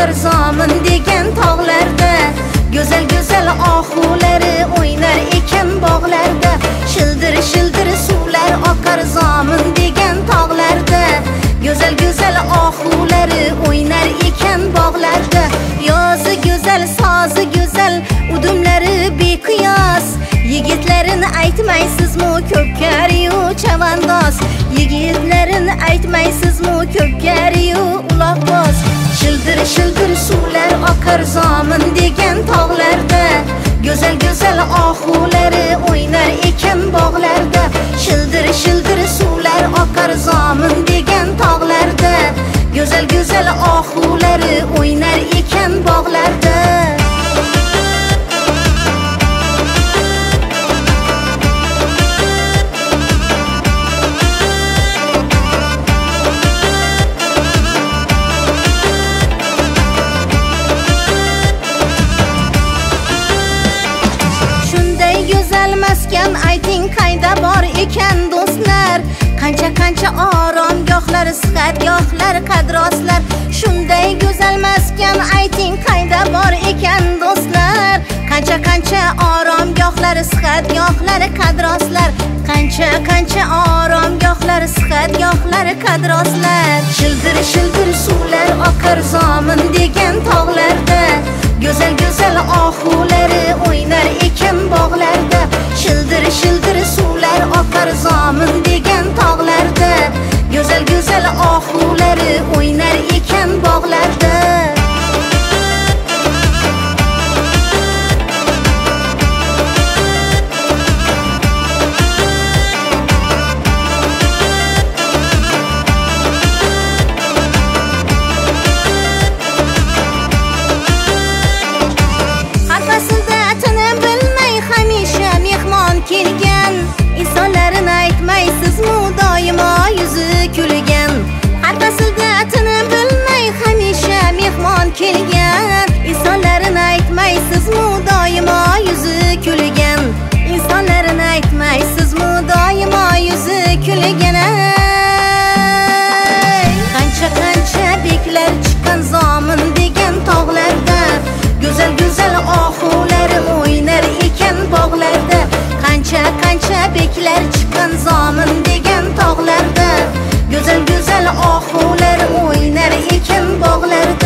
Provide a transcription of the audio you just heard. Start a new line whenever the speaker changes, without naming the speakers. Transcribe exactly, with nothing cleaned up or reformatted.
oqar zomin degan tog'larda, go'zal go'zal ohulari o'ynar ekan bog'larda. Shildir shildir suvlar oqar zomin degan tog'larda, go'zal go'zal ohulari o'ynar ekan bog'larda. Yozi go'zal, sozi go'zal, udumlari beqiyos. Yigitlarini aytmaysizmi ko'pkariyu chavandoz, yigitlarini aytmaysizmi ko'pkariyu uloqboz. Shildir shildir suvlar oqar zomin degan tog'larda, go'zal go'zal ohulari o'ynar ekan bog'larda. Shildir shildir suvlar oqar zomin degan tog'larda, go'zal go'zal ohulari o'ynar ekan bog'larda. Maskan ayting qayda bor ekan do'stlar, qancha qancha oromgohlar, sihatgohlar, qadroslar. Shunday go'zal maskan ayting qayda bor ekan do'stlar, qancha qancha oromgohlar, sihatgohlar, qadroslar. Qancha qancha oromgohlar, sihatgohlar, qadroslar. Shildir shildir suvlar oqar zomin degan tog'larda, go'zal go'zal ohulari o'ynar ekan bog'larda. Shildir shildir suvlar oqar zomin degan tog'larda, go'zal go'zal ohulari o'ynar ekan bog'larda. Kelgan insonlarini aytmaysizmi doimo yuzi kulgan. Har faslda atini bilmay hamisha mehmon kelgan. Insonlarini aytmaysizmi doimo yuzi kulgan. Insonlarini aytmaysizmi doimo yuzi kulgan. Qancha qancha beklar chiqqan zomin degan tog'larda, go'zal go'zal ohulari o'ynar ekan bog'larda. Qancha qancha beklar chiqqan zomin degan tog'larda, go'zal go'zal ohulari o'ynar ekan bog'larda.